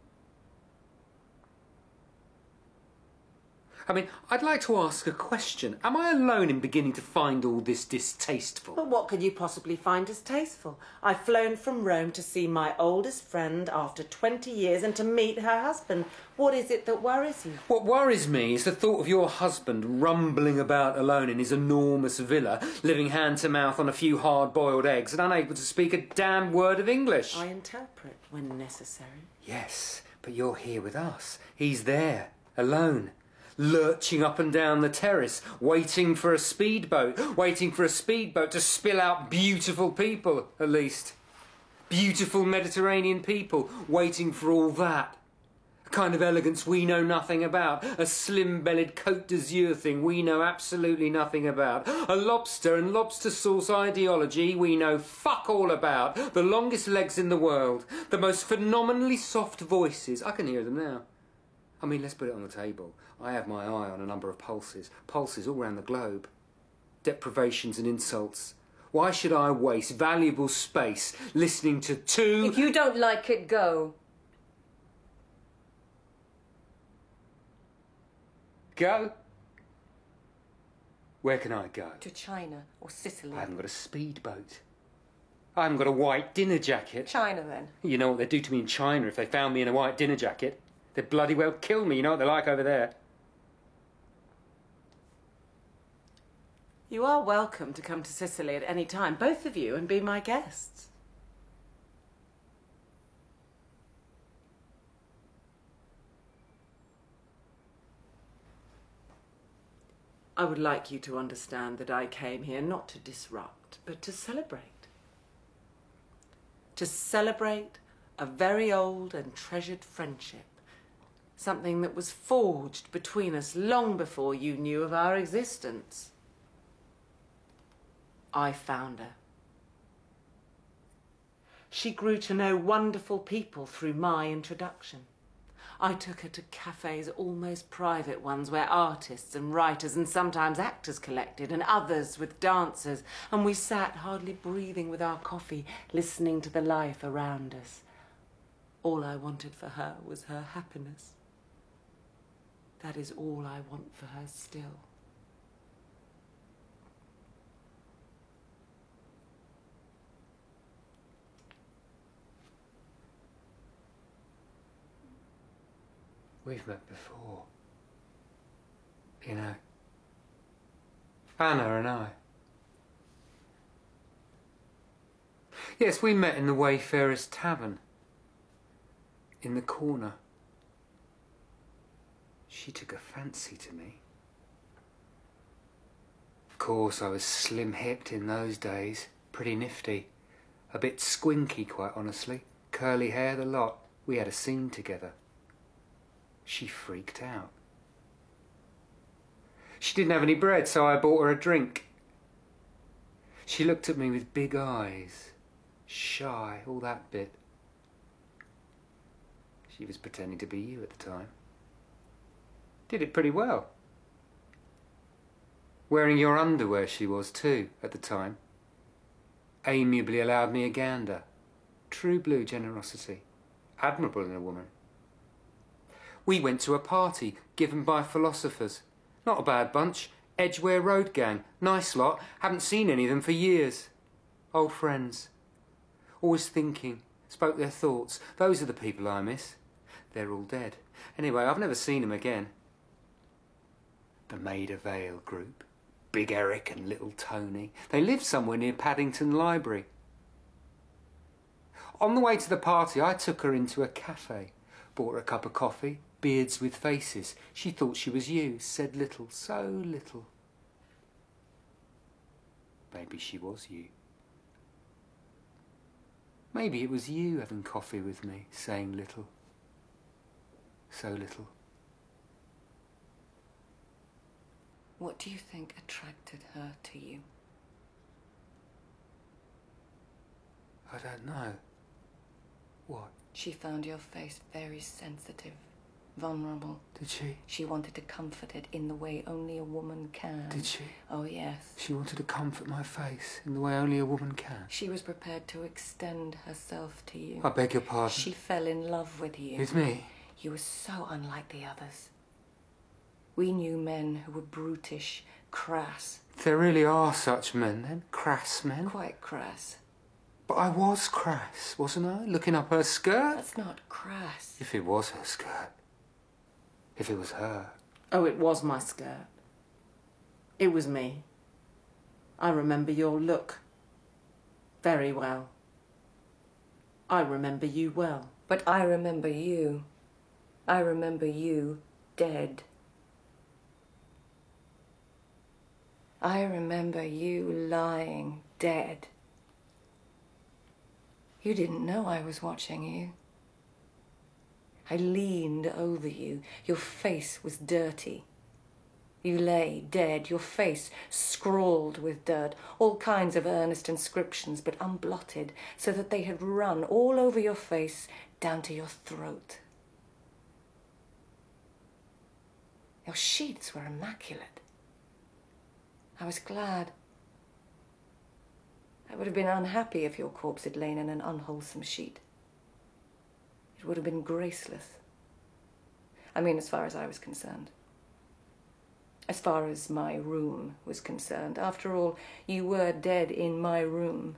I mean, I'd like to ask a question. Am I alone in beginning to find all this distasteful? But what could you possibly find distasteful? I've flown from Rome to see my oldest friend after 20 years and to meet her husband. What is it that worries you? What worries me is the thought of your husband rumbling about alone in his enormous villa, living hand to mouth on a few hard-boiled eggs and unable to speak a damn word of English. I interpret when necessary. Yes, but you're here with us. He's there, alone, lurching up and down the terrace, waiting for a speedboat to spill out beautiful people, at least. Beautiful Mediterranean people, waiting for all that. A kind of elegance we know nothing about. A slim-bellied Côte d'Azur thing we know absolutely nothing about. A lobster and lobster sauce ideology we know fuck all about. The longest legs in the world. The most phenomenally soft voices. I can hear them now. I mean, let's put it on the table. I have my eye on a number of pulses all around the globe. Deprivations and insults. Why should I waste valuable space listening to two... If you don't like it, go. Go? Where can I go? To China or Sicily. I haven't got a speedboat. I haven't got a white dinner jacket. China, then. You know what they'd do to me in China if they found me in a white dinner jacket? They'd bloody well kill me. You know what they're like over there. You are welcome to come to Sicily at any time, both of you, and be my guests. I would like you to understand that I came here not to disrupt, but to celebrate. To celebrate a very old and treasured friendship. Something that was forged between us long before you knew of our existence. I found her. She grew to know wonderful people through my introduction. I took her to cafes, almost private ones, where artists and writers and sometimes actors collected, and others with dancers, and we sat hardly breathing with our coffee, listening to the life around us. All I wanted for her was her happiness. That is all I want for her still. We've met before. You know, Anna and I. Yes, we met in the Wayfarer's Tavern. In the corner. She took a fancy to me. Of course, I was slim-hipped in those days. Pretty nifty. A bit squinky, quite honestly. Curly hair, the lot. We had a scene together. She freaked out. She didn't have any bread, so I bought her a drink. She looked at me with big eyes, shy, all that bit. She was pretending to be you at the time. Did it pretty well. Wearing your underwear she was too, at the time. Amiably allowed me a gander. True blue generosity. Admirable in a woman. We went to a party given by philosophers. Not a bad bunch. Edgware Road gang. Nice lot. Haven't seen any of them for years. Old friends. Always thinking. Spoke their thoughts. Those are the people I miss. They're all dead. Anyway, I've never seen them again. The Maida Vale group. Big Eric and little Tony. They lived somewhere near Paddington Library. On the way to the party, I took her into a cafe, bought her a cup of coffee, beards with faces. She thought she was you, said little, so little. Maybe she was you. Maybe it was you having coffee with me, saying little, so little. What do you think attracted her to you? I don't know. What? She found your face very sensitive, vulnerable. Did she? She wanted to comfort it in the way only a woman can. Did she? Oh, yes. She wanted to comfort my face in the way only a woman can. She was prepared to extend herself to you. I beg your pardon. She fell in love with you. With me? You were so unlike the others. We knew men who were brutish, crass. There really are such men, then? Crass men? Quite crass. But I was crass, wasn't I? Looking up her skirt? That's not crass. If it was her skirt. If it was her. Oh, it was my skirt. It was me. I remember your look. Very well. I remember you well. But I remember you. I remember you dead. I remember you lying dead. You didn't know I was watching you. I leaned over you. Your face was dirty. You lay dead, your face scrawled with dirt, all kinds of earnest inscriptions, but unblotted, so that they had run all over your face down to your throat. Your sheets were immaculate. I was glad. I would have been unhappy if your corpse had lain in an unwholesome sheet. It would have been graceless. I mean, as far as I was concerned. As far as my room was concerned. After all, you were dead in my room.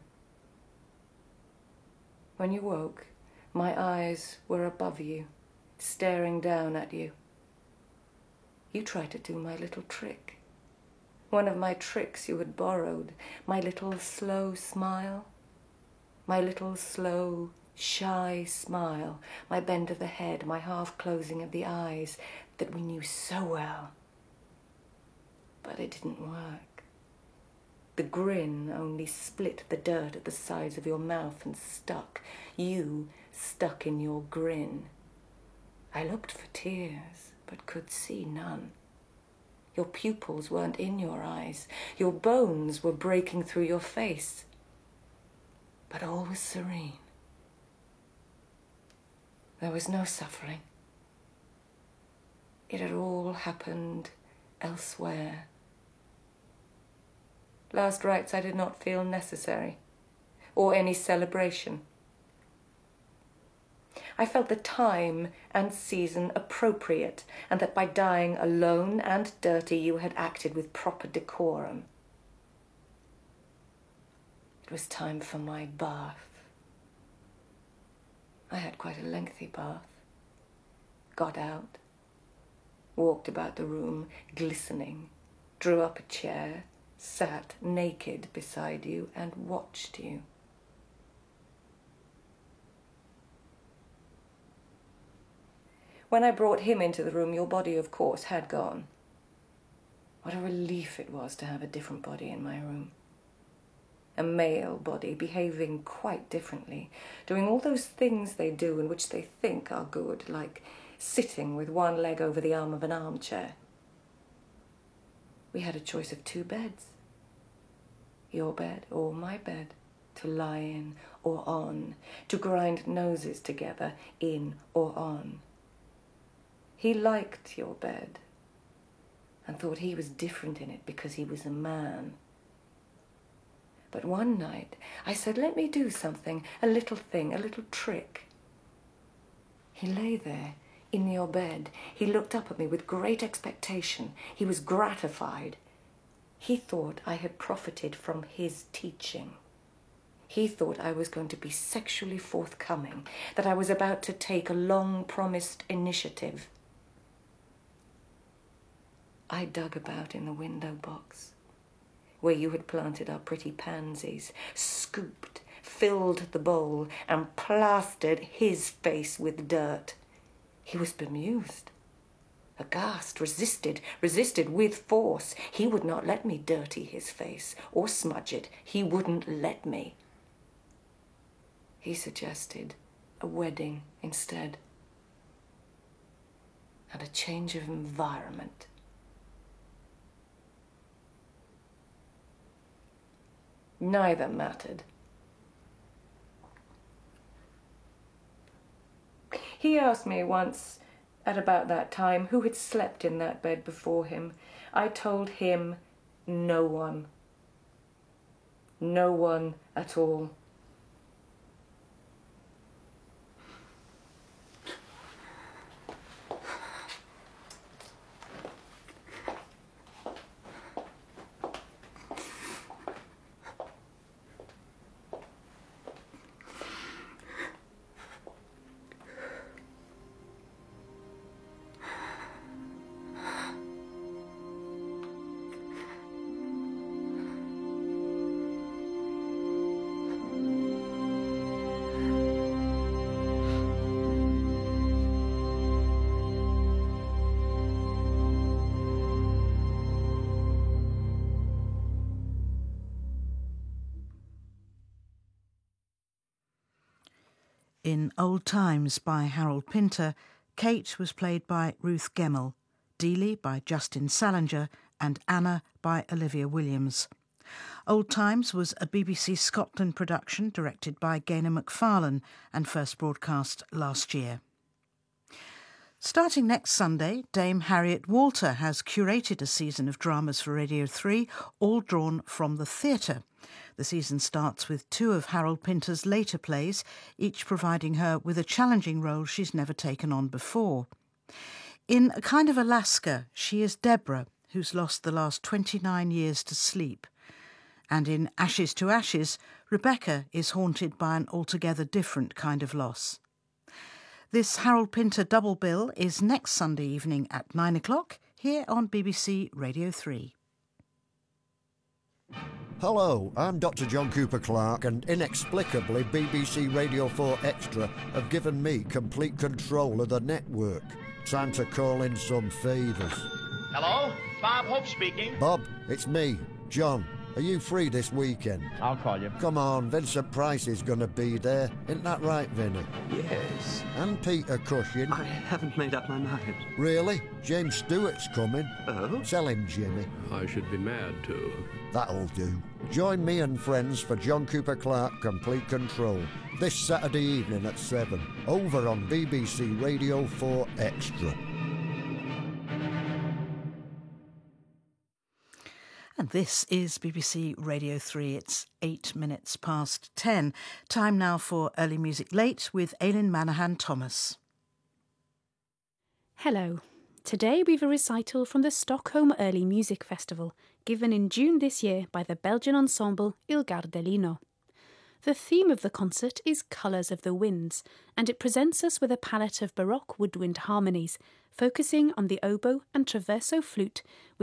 When you woke, my eyes were above you, staring down at you. You tried to do my little trick. One of my tricks you had borrowed, my little slow smile, my little slow, shy smile, my bend of the head, my half-closing of the eyes that we knew so well. But it didn't work. The grin only split the dirt at the sides of your mouth and stuck. You stuck in your grin. I looked for tears, but could see none. Your pupils weren't in your eyes. Your bones were breaking through your face. But all was serene. There was no suffering. It had all happened elsewhere. Last rites I did not feel necessary, or any celebration. I felt the time and season appropriate, and that by dying alone and dirty you had acted with proper decorum. It was time for my bath. I had quite a lengthy bath. Got out, walked about the room, glistening, drew up a chair, sat naked beside you, and watched you. When I brought him into the room, your body, of course, had gone. What a relief it was to have a different body in my room. A male body, behaving quite differently, doing all those things they do and which they think are good, like sitting with one leg over the arm of an armchair. We had a choice of 2 beds. Your bed or my bed, to lie in or on, to grind noses together, in or on. He liked your bed and thought he was different in it because he was a man. But one night I said, let me do something, a little thing, a little trick. He lay there in your bed. He looked up at me with great expectation. He was gratified. He thought I had profited from his teaching. He thought I was going to be sexually forthcoming, that I was about to take a long-promised initiative. I dug about in the window box, where you had planted our pretty pansies, scooped, filled the bowl, and plastered his face with dirt. He was bemused, aghast, resisted with force. He would not let me dirty his face or smudge it. He wouldn't let me. He suggested a wedding instead, and a change of environment. Neither mattered. He asked me once, at about that time, who had slept in that bed before him. I told him no one. No one at all. In Old Times by Harold Pinter, Kate was played by Ruth Gemmell, Dealey by Justin Salinger, and Anna by Olivia Williams. Old Times was a BBC Scotland production directed by Gaynor MacFarlane and first broadcast last year. Starting next Sunday, Dame Harriet Walter has curated a season of dramas for Radio 3, all drawn from the theatre. The season starts with two of Harold Pinter's later plays, each providing her with a challenging role she's never taken on before. In A Kind of Alaska, she is Deborah, who's lost the last 29 years to sleep. And in Ashes to Ashes, Rebecca is haunted by an altogether different kind of loss. This Harold Pinter double bill is next Sunday evening at 9 o'clock here on BBC Radio 3. Hello, I'm Dr. John Cooper Clarke, and inexplicably BBC Radio 4 Extra have given me complete control of the network. Time to call in some favours. Hello, Bob Hope speaking. Bob, it's me, John. Are you free this weekend? I'll call you. Come on, Vincent Price is going to be there. Isn't that right, Vinny? Yes. And Peter Cushing. I haven't made up my mind. Really? James Stewart's coming. Oh? Tell him, Jimmy. I should be mad too. That'll do. Join me and friends for John Cooper Clarke Complete Control this Saturday evening at 7, over on BBC Radio 4 Extra. And this is BBC Radio 3. It's 8 minutes past 10. Time now for Early Music Late with Aileen Manahan Thomas. Hello. Today we've a recital from the Stockholm Early Music Festival, given in June this year by the Belgian ensemble Il Gardelino. The theme of the concert is Colours of the Winds, and it presents us with a palette of Baroque woodwind harmonies, focusing on the oboe and traverso flute with